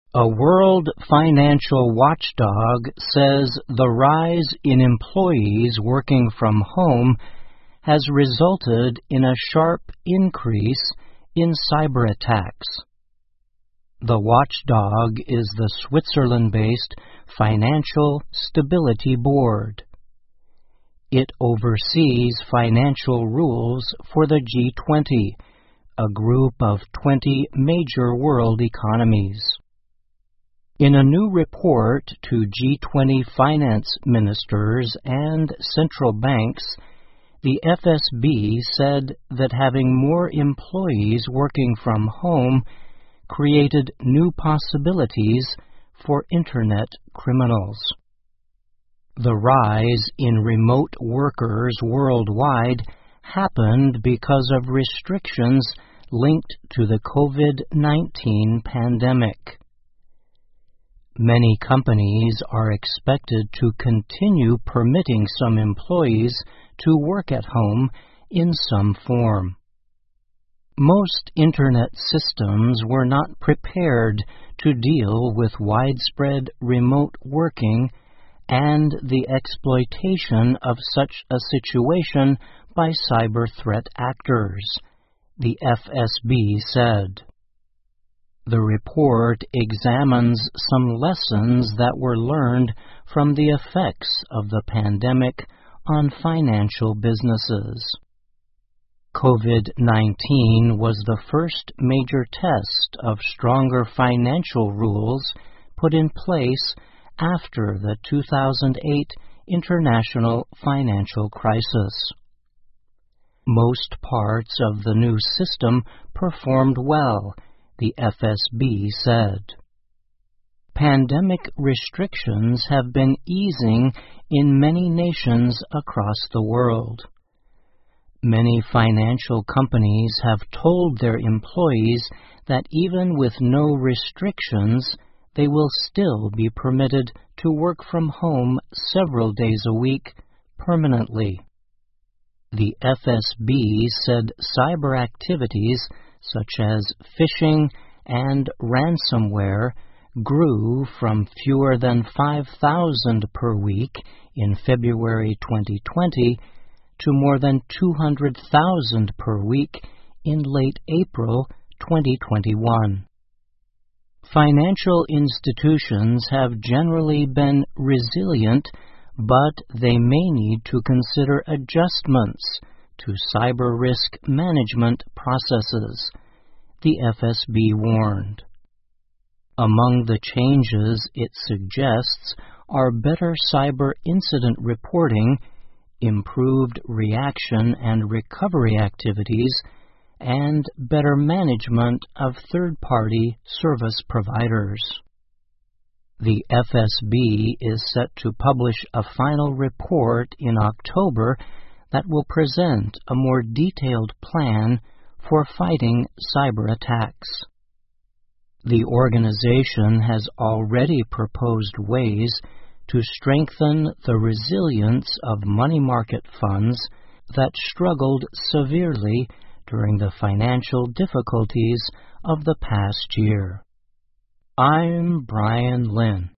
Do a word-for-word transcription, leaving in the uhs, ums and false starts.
A world financial watchdog says the rise in employees working from home has resulted in a sharp increase in cyber attacks. The watchdog is the Switzerland-based Financial Stability Board. It oversees financial rules for the G twenty, a group of twenty major world economies. In a new report to G twenty finance ministers and central banks, the F S B said that having more employees working from home created new possibilities for Internet criminals. The rise in remote workers worldwide happened because of restrictions linked to the COVID nineteen pandemic. Many companies are expected to continue permitting some employees to work at home in some form. Most Internet systems were not prepared to deal with widespread remote working and the exploitation of such a situation by cyber threat actors, the F S B said. The report examines some lessons that were learned from the effects of the pandemic on financial businesses. COVID nineteen was the first major test of stronger financial rules put in place after the two thousand eight international financial crisis. Most parts of the new system performed well, the F S B said. Pandemic restrictions have been easing in many nations across the world. Many financial companies have told their employees that even with no restrictions, they will still be permitted to work from home several days a week permanently. The F S B said cyber activities such as phishing and ransomware grew from fewer than five thousand per week in February twenty twenty to more than two hundred thousand per week in late April twenty twenty-one. Financial institutions have generally been resilient, but they may need to consider adjustments to cyber risk management processes, the F S B warned. Among the changes it suggests are better cyber incident reporting, improved reaction and recovery activities, and better management of third-party service providers. The F S B is set to publish a final report in October that will present a more detailed plan for fighting cyber attacks. The organization has already proposed ways to strengthen the resilience of money market funds that struggled severely during the financial difficulties of the past year. I'm Brian Lynn.